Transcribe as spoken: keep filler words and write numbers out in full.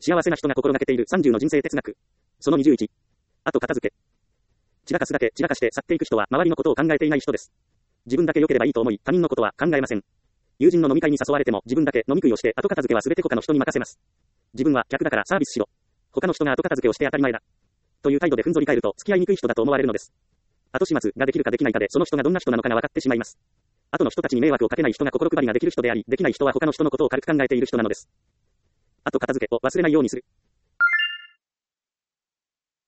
幸せな人が心がけているさんじゅうの人生哲学。そのにじゅういち。あと片付け。散らかすだけ散らかして去っていく人は周りのことを考えていない人です。自分だけ良ければいいと思い、他人のことは考えません。友人の飲み会に誘われても自分だけ飲み食いをして後片付けは全て他の人に任せます。自分は客だからサービスしろ。他の人が後片付けをして当たり前だ。という態度でふんぞり返ると付き合いにくい人だと思われるのです。後始末ができるかできないかでその人がどんな人なのかが分かってしまいます。後の人たちに迷惑をかけない人が心配りができる人であり、できない人は他の人のことを軽く考えている人なのです。後片付けを忘れないようにする。